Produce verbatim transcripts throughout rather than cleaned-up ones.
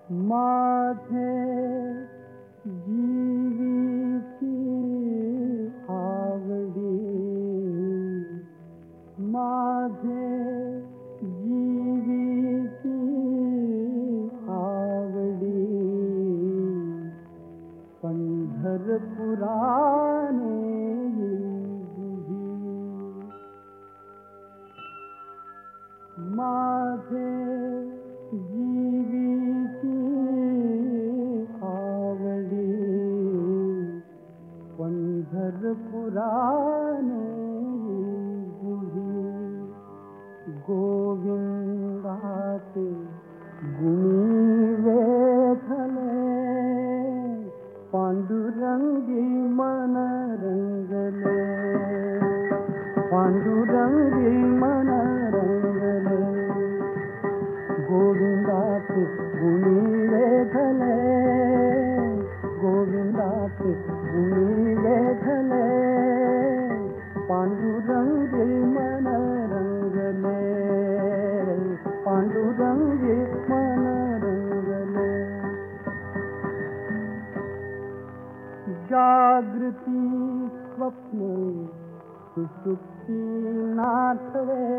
माझे जीवीची आवडी, माझे जीवीची आवडी, पंढरपुराने बुझी. माझे जीवीची आवडी, पंढरपुराने बुझी. गोविंदाचे गुणी वेधले, पांडुरंगी मन रंगले, पांडुरंगी मन रंगले. गोविंदाचे गुणी वेधले, गोविंदाचे गुणी वेधले, पांडुरंगी मन रंगले, पांडुरंगी मन रंगले. जागृती स्वप्ने सुषुप्ती नाथवे,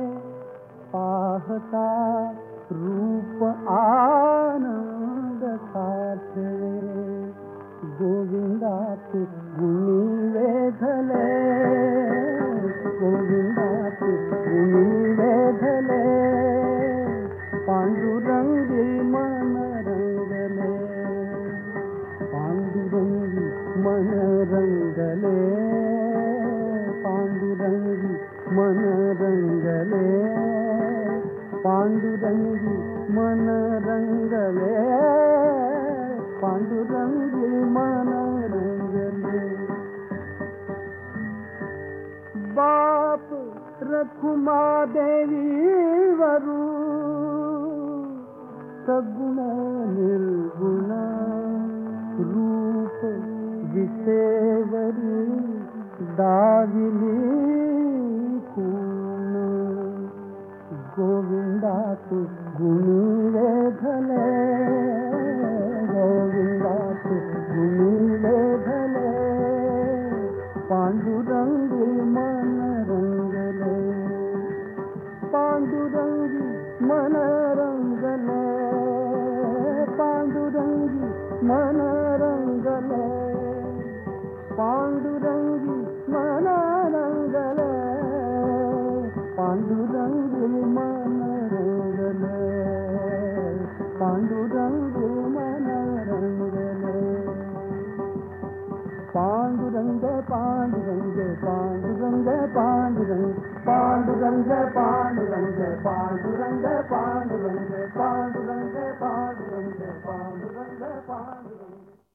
पाहता रूप आनंद साठवे. गोविंदाचे गुणी वेधले, गोविंदाचे गुणी वेधले, पांडुरंगी मन रंगले, पांडुरंगी मन रंगले, पांडुरंगी मन रंगले, पांडुरंगी मन रंगले, पांडुरंगी मन रंगले. बाप रखुमा देवी वरू, सगुण निर्गुण रूप विसेवरी, दाविली खून. गोविंदाचे गुणी वेधले, गोविंदाचे गुणी वेधले, पांडुरंगी मन रंगले, पांडुरंगी मन रंगले, पांडुरंगी मन रंगले, पांडुरंगी मन रंगले, पांडुरंगी मन रंगले, पांडुरंगी मन रंगले. पांडुरंग पांडुरंग पांडुरंग पांडुरंग, पांडुरंग पांडुरंग पांडुरंग पांडुरंग, पांडुरंग पांडुरंग पांडुरंग पांडुरंग.